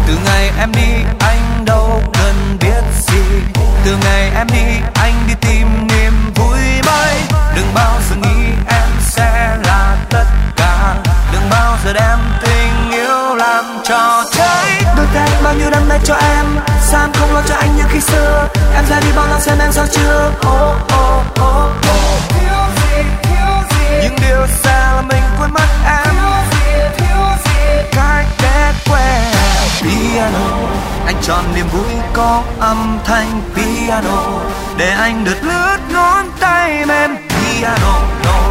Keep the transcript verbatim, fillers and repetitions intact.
Từ ngày em đi anh đâu cần biết gì, từ ngày em đi anh đi tìm niềm vui mới. Đừng bao giờ nghĩ em sẽ là tất cả, đừng bao giờ đem tình yêu làm trò chơi. Đôi tay bao nhiêu năm nay cho em, sao em không lo cho anh như khi xưa? Em ra đi bao lần xem em sao chưa? Oh, oh, oh, oh. Thiếu gì, thiếu gì, nhưng điều xa là mình quên mất em. Thiếu gì, thiếu gì, cách để quên. Piano, anh chọn niềm vui có âm thanh piano, để anh đứt lướt ngón tay mềm. Piano, no.